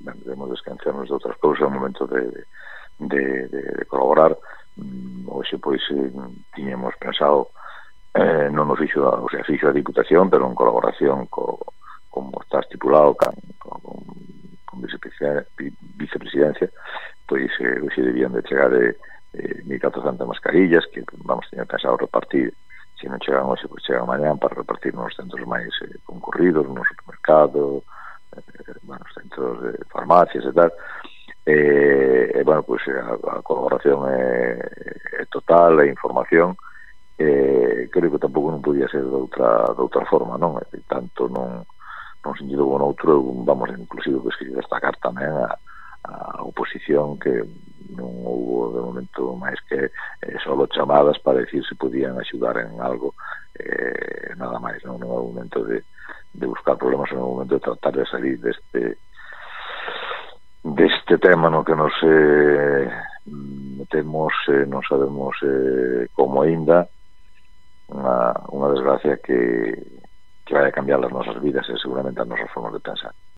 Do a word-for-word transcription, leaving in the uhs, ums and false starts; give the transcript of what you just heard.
ben, debemos descancernos de outras cousas ao momento de, de, de, de colaborar. Hoxe, pois, eh, tiñemos pensado eh, non nos fixo, o sea, fixo a Diputación, pero en colaboración co, como está estipulado con, con, con vicepresidencia, pois eh, hoxe debían de chegar eh, eh, mil catrocentas mascarillas que vamos teñer pensado repartir. Se non chegan hoxe, pois chegan mañá para repartir nos centros máis eh, concurridos, no supermercado, eh, bueno, nos centros de farmacias e tal. E, eh, bueno, pois a, a colaboración é, é total, a información, eh, creo que tampouco non podía ser de outra, de outra forma, non? E, tanto non, non sentido como noutro, vamos, inclusive, pois, que destacar tamén a, a oposición, que non houve de momento máis que eh, solo chamadas para decir se podían axudar en algo, eh, nada máis, non, non é o momento de, de buscar problemas, non é o momento de tratar de salir deste deste tema no que nos eh, metemos, eh, non sabemos eh, como aínda, unha, unha desgracia que, que vai a cambiar as nosas vidas e seguramente as nosas formas de pensar.